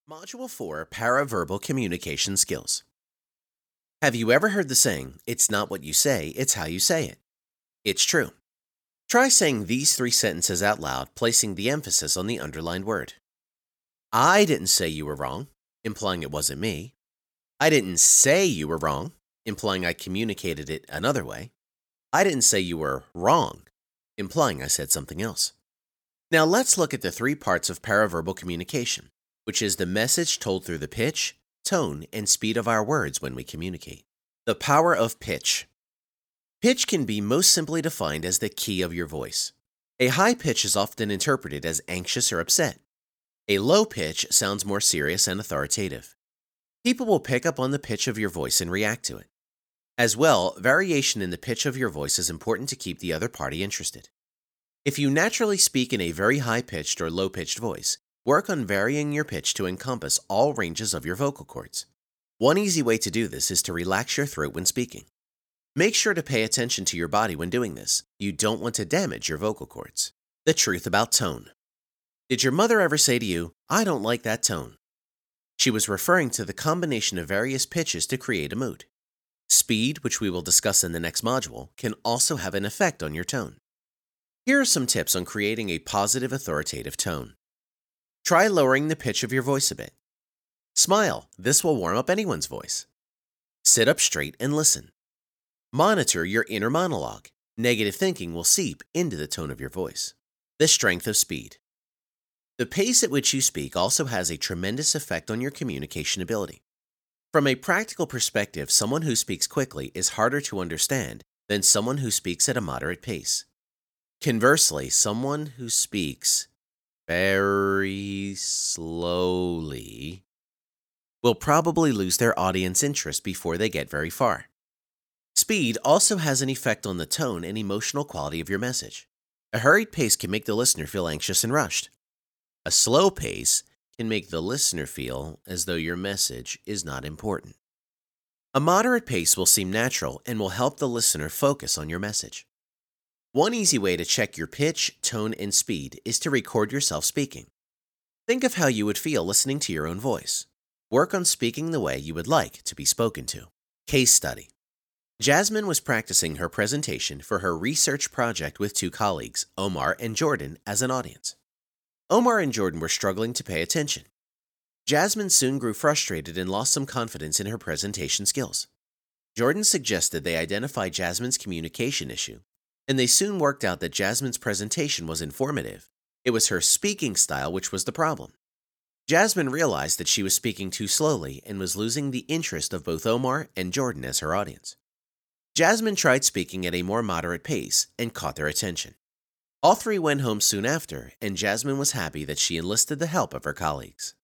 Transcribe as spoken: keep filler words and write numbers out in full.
Module four Paraverbal Communication Skills. Have you ever heard the saying, "It's not what you say, it's how you say it"? It's true. Try saying these three sentences out loud, placing the emphasis on the underlined word. I didn't say you were wrong, implying it wasn't me. I didn't say you were wrong, implying I communicated it another way. I didn't say you were wrong, implying I said something else. Now let's look at the three parts of paraverbal communication, which is the message told through the pitch, tone, and speed of our words when we communicate. The power of pitch. Pitch can be most simply defined as the key of your voice. A high pitch is often interpreted as anxious or upset. A low pitch sounds more serious and authoritative. People will pick up on the pitch of your voice and react to it. As well, variation in the pitch of your voice is important to keep the other party interested. If you naturally speak in a very high-pitched or low-pitched voice, work on varying your pitch to encompass all ranges of your vocal cords. One easy way to do this is to relax your throat when speaking. Make sure to pay attention to your body when doing this. You don't want to damage your vocal cords. The truth about tone. Did your mother ever say to you, "I don't like that tone"? She was referring to the combination of various pitches to create a mood. Speed, which we will discuss in the next module, can also have an effect on your tone. Here are some tips on creating a positive, authoritative tone. Try lowering the pitch of your voice a bit. Smile. This will warm up anyone's voice. Sit up straight and listen. Monitor your inner monologue. Negative thinking will seep into the tone of your voice. The strength of speed. The pace at which you speak also has a tremendous effect on your communication ability. From a practical perspective, someone who speaks quickly is harder to understand than someone who speaks at a moderate pace. Conversely, someone who speaks very slowly will probably lose their audience interest before they get very far. Speed also has an effect on the tone and emotional quality of your message. A hurried pace can make the listener feel anxious and rushed. A slow pace can make the listener feel as though your message is not important. A moderate pace will seem natural and will help the listener focus on your message. One easy way to check your pitch, tone, and speed is to record yourself speaking. Think of how you would feel listening to your own voice. Work on speaking the way you would like to be spoken to. Case study. Jasmine was practicing her presentation for her research project with two colleagues, Omar and Jordan, as an audience. Omar and Jordan were struggling to pay attention. Jasmine soon grew frustrated and lost some confidence in her presentation skills. Jordan suggested they identify Jasmine's communication issue, and they soon worked out that Jasmine's presentation was informative. It was her speaking style which was the problem. Jasmine realized that she was speaking too slowly and was losing the interest of both Omar and Jordan as her audience. Jasmine tried speaking at a more moderate pace and caught their attention. All three went home soon after, and Jasmine was happy that she enlisted the help of her colleagues.